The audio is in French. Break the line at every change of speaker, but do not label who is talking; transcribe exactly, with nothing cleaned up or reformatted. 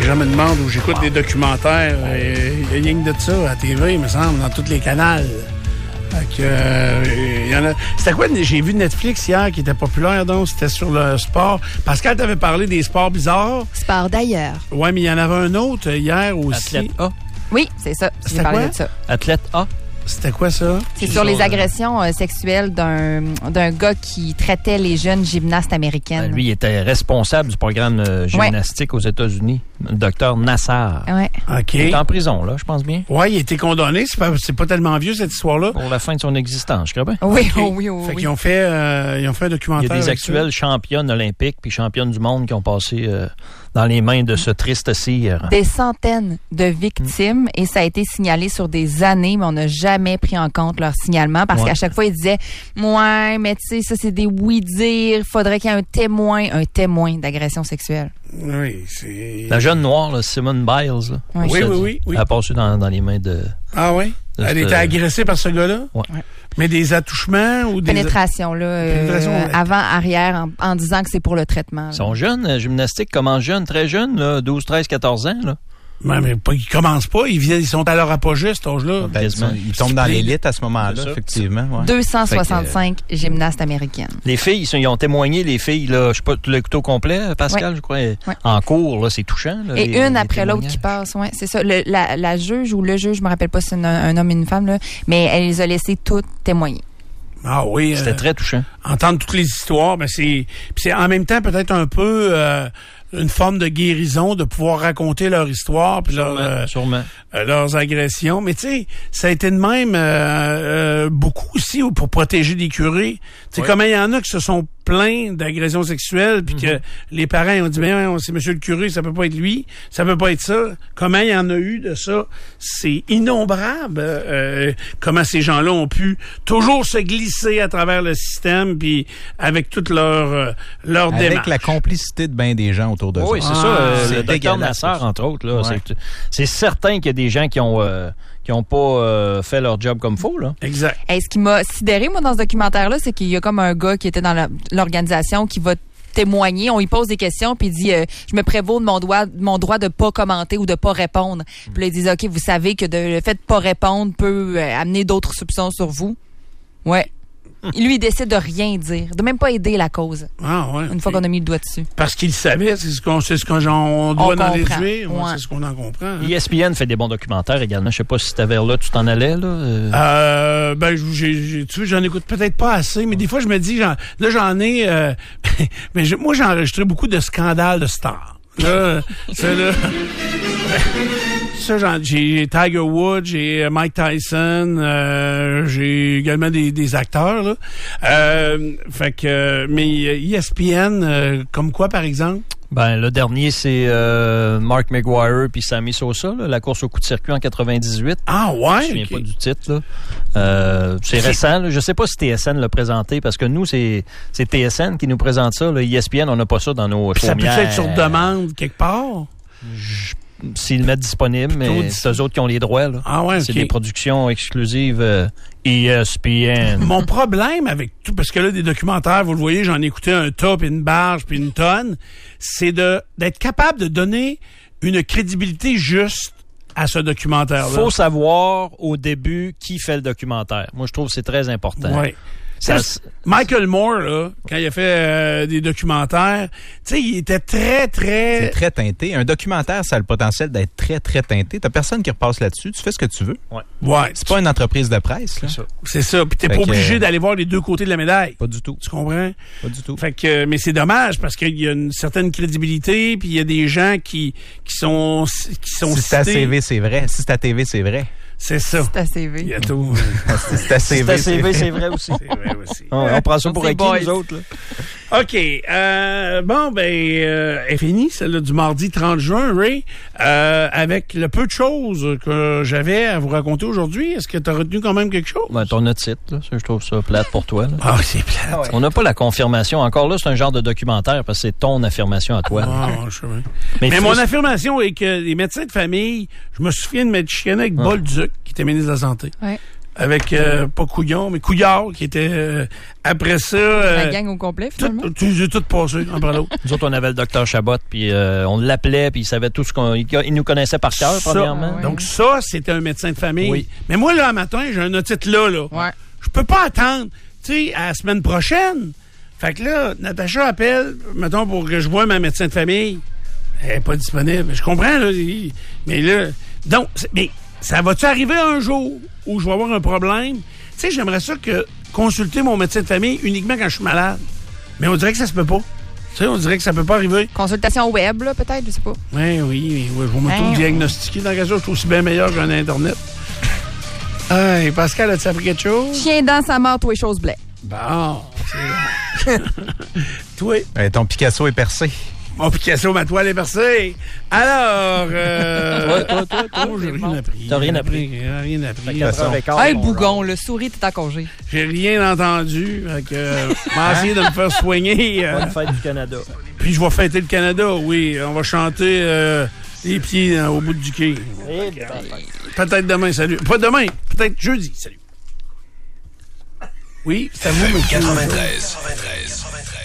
gens me demandent où j'écoute des documentaires. Il y a rien que de ça à la T V, il me semble, dans tous les canals. Fait que, euh, y en a... C'était quoi? J'ai vu Netflix hier qui était populaire, donc c'était sur le sport. Pascal t'avait parlé des sports bizarres.
Sport d'ailleurs.
Ouais, mais il y en avait un autre hier aussi.
Athlète A.
Oui, c'est ça. J'ai parlé de ça.
Athlète A.
C'était quoi ça?
C'est sur les agressions euh, sexuelles d'un, d'un gars qui traitait les jeunes gymnastes américaines.
Ben, lui, il était responsable du programme euh, gymnastique ouais. aux États-Unis. Le docteur Nassar.
Ouais.
OK.
Il est en prison, là, je pense bien.
Oui, il a été condamné. C'est pas, c'est pas tellement vieux, cette histoire-là.
Pour la fin de son existence, je crois bien.
Oui,
okay.
oh, oui, oui.
Fait
oui.
qu'ils ont fait, euh, ils ont fait un documentaire.
Il y a des actuelles ça. championnes olympiques puis championnes du monde qui ont passé euh, dans les mains de ce triste cire.
Des centaines de victimes, mmh. et ça a été signalé sur des années, mais on n'a jamais pris en compte leur signalement parce ouais. qu'à chaque fois, ils disaient « Ouais, mais tu sais, ça, c'est des oui-dire. Il faudrait qu'il y ait un témoin, un témoin d'agression sexuelle. »
Oui, c'est...
La jeune noire, là, Simone Biles, là,
oui,
oui, oui, oui, oui.
Elle a passé dans, dans les mains de...
Ah oui? Elle était agressée par ce gars-là?
Oui.
Ouais.
Mais des attouchements ou des...
Pénétration, là.
Pénétration,
euh,
ouais.
Avant, arrière, en, en disant que c'est pour le traitement. Là.
Ils sont jeunes, la gymnastique commence jeune, très jeune, là, douze, treize, quatorze ans, là.
Mais, mais pas, ils commencent pas, ils, viennent, ils sont à leur apogée, cet âge-là.
Ben, ils, ils tombent dans l'élite à ce moment-là, effectivement. Ouais.
deux cent soixante-cinq que, euh, gymnastes américaines.
Les filles, ils, sont, ils ont témoigné, les filles, là, je sais pas, le couteau complet, Pascal,
ouais.
je crois,
ouais.
en cours, là, c'est touchant. Là,
et
les,
une
les
après l'autre qui passe, ouais, c'est ça. Le, la, la juge ou le juge, je me rappelle pas si c'est un, un homme et une femme, là, mais elle les a laissés toutes témoigner.
Ah oui.
C'était
euh,
très touchant.
Entendre toutes les histoires, mais c'est, c'est en même temps peut-être un peu euh, une forme de guérison de pouvoir raconter leur histoire puis leur, euh,
sûrement.
Euh, leurs agressions. Mais tu sais, ça a été de même euh, euh, beaucoup aussi pour protéger les curés. Tu sais, ouais. Comment il y en a qui se sont plaints d'agressions sexuelles puis mm-hmm. que les parents ont dit ben c'est monsieur le curé, ça peut pas être lui, ça peut pas être ça. Comment il y en a eu de ça? C'est innombrable euh, comment ces gens-là ont pu toujours se glisser à travers le système puis avec toute leur euh, leur
avec
démarche.
la complicité de bien des gens autour de
oui,
ça.
Oui, c'est
ah,
ça. Euh,
c'est
le docteur Nassar, entre autres, là, ouais. c'est, c'est certain qu'il y a des gens qui ont euh, qui ont pas euh, fait leur job comme faut, là.
Exact.
Et ce qui m'a sidéré, moi, dans ce documentaire-là, c'est qu'il y a comme un gars qui était dans la, l'organisation qui va témoigner, on lui pose des questions puis il dit euh, je me prévaux de mon droit de mon droit de pas commenter ou de pas répondre. Mm. Puis là, ils disent OK, vous savez que de, le fait de pas répondre peut euh, amener d'autres soupçons sur vous. Ouais. Lui, il décide de rien dire, de même pas aider la cause.
Ah ouais.
Une fois qu'on a mis le doigt dessus.
Parce qu'il savait, c'est ce qu'on, c'est ce qu'on on doit en déduire.
Ouais.
C'est ce qu'on en comprend. Hein.
E S P N fait des bons documentaires également. Je sais pas si c'était vers là, tu t'en allais là. Euh,
euh ben, j'ai, j'ai, tu vois, j'en écoute peut-être pas assez, mais des fois je me dis, j'en, là j'en ai. Euh, mais je, moi, j'ai enregistré beaucoup de scandales de stars. Là, ça là. Ça, j'en, j'ai Tiger Woods, j'ai Mike Tyson, euh, j'ai également des, des acteurs là. Euh, fait que, mais E S P N, euh, comme quoi par exemple?
Ben le dernier c'est euh, Mark McGwire puis Sammy Sosa, là, la course au coup de circuit en quatre-vingt-dix-huit.
Ah ouais.
Je me souviens
okay.
pas du titre là. Euh, c'est, c'est récent. Là. Je sais pas si T S N l'a présenté parce que nous c'est c'est T S N qui nous présente ça. Là. E S P N on n'a pas ça dans nos.
Ça peut être sur demande quelque part.
Je... S'ils le mettent disponible, mais c'est eux autres qui ont les droits. Là.
Ah ouais,
c'est
okay.
des productions exclusives euh, E S P N.
Mon problème avec tout, parce que là, des documentaires, vous le voyez, j'en ai écouté un tas, puis une barge, puis une tonne, c'est de d'être capable de donner une crédibilité juste à ce documentaire-là.
Faut savoir au début qui fait le documentaire. Moi, je trouve que c'est très important.
Oui. Ça, Michael Moore, là, quand il a fait euh, des documentaires, tu sais, il était très, très...
C'est très teinté. Un documentaire, ça a le potentiel d'être très, très teinté. T'as personne qui repasse là-dessus. Tu fais ce que tu veux.
Ouais.
Ouais.
C'est pas une entreprise de presse, là.
C'est ça.
C'est ça. Puis t'es fait pas obligé euh... d'aller voir les deux côtés de la médaille.
Pas du tout.
Tu comprends?
Pas du tout.
Fait que, mais c'est dommage parce qu'il y a une certaine crédibilité, puis il y a des gens qui, qui sont, qui sont
si c'est à C V, c'est vrai. Si c'est à T V, c'est vrai.
C'est ça.
C'est à C V.
Il y a tout.
C'est à C V.
C'est à C V, c'est vrai aussi.
C'est vrai aussi.
On, on prend ça pour acquis, nous autres. Là.
OK. Euh, bon, ben, euh, est fini, celle-là du mardi trente juin, Ray. Euh, avec le peu de choses que j'avais à vous raconter aujourd'hui, est-ce que tu as retenu quand même quelque chose?
Ben, ton autre titre, là, ça, je trouve ça plate pour toi. Là.
Ah, c'est plate. Ah ouais.
On n'a pas la confirmation. Encore là, c'est un genre de documentaire parce que c'est ton affirmation à toi.
Ah, je sais bien.
Mais,
Mais
faut...
mon affirmation est que les médecins de famille, je me souviens de me chicaner avec ah. Bolduc, qui était ministre de la Santé.
Ouais.
avec, euh, pas Couillon, mais Couillard, qui était, euh, après ça... Euh,
La gang au complet, finalement.
tout, tu les as toutes passées, un par l'autre.
Nous autres, on avait le docteur Chabot, puis euh, on l'appelait, puis il savait tout ce qu'on... Il, il nous connaissait par cœur,
Ça,
premièrement.
ouais.
Donc ça, c'était un médecin de famille.
Oui.
Mais moi, là, un matin, j'ai un otite là, là.
Ouais.
Je peux pas attendre, tu sais, à la semaine prochaine. Fait que là, Natacha appelle, mettons, pour que je voie ma médecin de famille. Elle est pas disponible. Je comprends, là. Mais là... Donc, mais ça va-tu arriver un jour où je vais avoir un problème? Tu sais, j'aimerais ça que consulter mon médecin de famille uniquement quand je suis malade. Mais on dirait que ça se peut pas. Tu sais, on dirait que ça peut pas arriver.
Consultation web, là, peut-être, je sais pas.
Oui, oui, oui. Je vais m'auto-diagnostiquer dans quelque chose. Je suis aussi bien meilleur qu'un Internet. Hey, Pascal, as-tu appris quelque chose?
Chien dans sa mort, toi, chose blé.
Bon, c'est bon. Toi?
Euh, ton Picasso est percé.
Mon Picasso, ma toile est percée. Alors, euh...
Toi, toi, toi, toi,
oh, j'ai
c'est
rien
bon.
appris.
T'as rien appris.
J'ai rien appris.
quatre heures quinze,
Hey,
mon
bougon,
Ron.
le souris, t'es en congé.
J'ai rien entendu. Fait que, euh, je vais essayer de me faire soigner. euh,
Bonne fête du Canada.
puis je vais fêter le Canada, oui. On va chanter euh, les pieds euh, au bout du quai.
Eh ben.
Peut-être demain, salut. Pas demain, peut-être jeudi, salut. Oui, c'est à vous, monsieur.
quatre-vingt-treize.